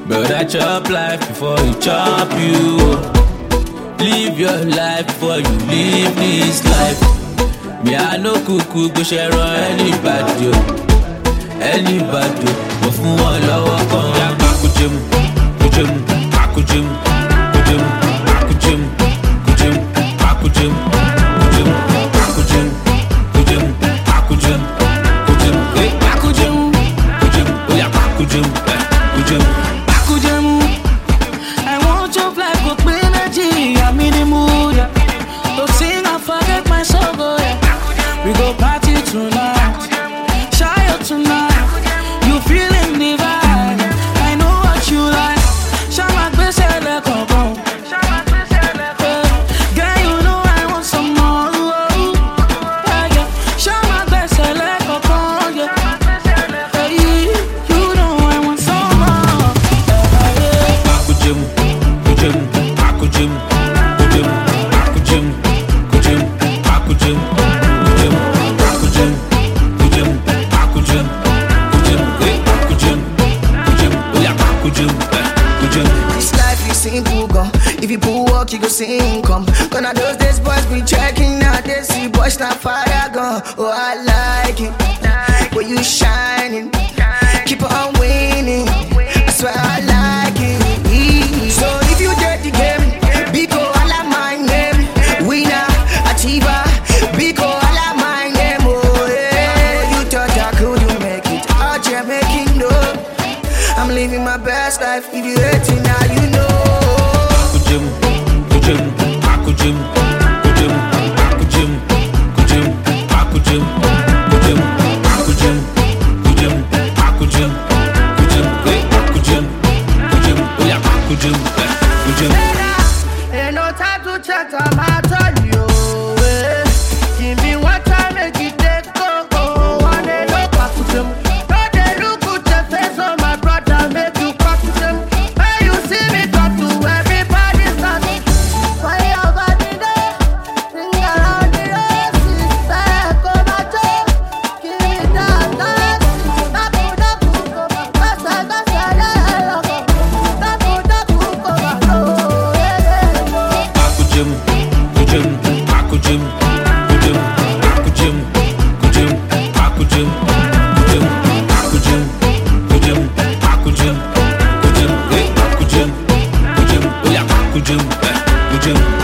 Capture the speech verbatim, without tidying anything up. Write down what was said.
Brother, chop life before you chop you. Live your life before you live this life. Me I no kuku go share on anybody, anybody. Go fún wọn lọ́wọ́ kan. Ya kujem, kujem, kujem, kujem, kujem, kujem, kujem, kujem, kujem, kujem, kujem, kujem, eh, kujem, kujem, oh ya kujem, kujem, kujem. I want your life with energy. I'm in the mood, yeah. To sing and forget my sorrow, yeah. We go party tonight, shy out tonight. You feeling the vibe? I know what you like. Shama gbese le kongon. Girl, you know I want some more. Yeah, yeah. Shama gbese le kongon, yeah. Hey, you know I want some more. Kujem, kujem, kujem, kujem, kujem, kujem, kujem, kujem, kujem, kujem, kujem, kujem, eh, kujem, kujem, oh yeah, kujem, eh, kujem. This life is simple, gone. If you pull work, you go see income. Gonna those days, boys be checking out. They see boys not fire gone. Oh, I like it. When you shining, keep on winning. I swear I like it. So if you get the game, Biko ala my name. Winner, achiever, Biko ala my name. Oh yeah, you thought I couldn't make it. Out here making no. I'm living my best life. If you hate it now, you know. Kujem, kujem, kujem, kujem, kujem, kujem, kujem, kujem, kujem, kujem, kujem, kujem, eh, kujem, kujem, oh yeah, kujem, eh, kujem. Ain't no time to chat, I'm out on you. eh. Give me one time, make it take go. go. One day, no pass to them. No, they look at your face, oh my brother, make you pass to them. When you see me talk to everybody's not. Why you got me there? Sing around the rose, sister, come on, Joe. Give me that, that. Dapu, dapu, come on. Gasa, gasa, yeah, loco. Dapu, dapu, come on, oh, yeah, yeah. Kujem, kujem, kujem, kujem, kujem, kujem, kujem, kujem, kujem, kujem, kujem, kujem, eh, kujem, kujem, oh yeah, kujem, eh, kujem.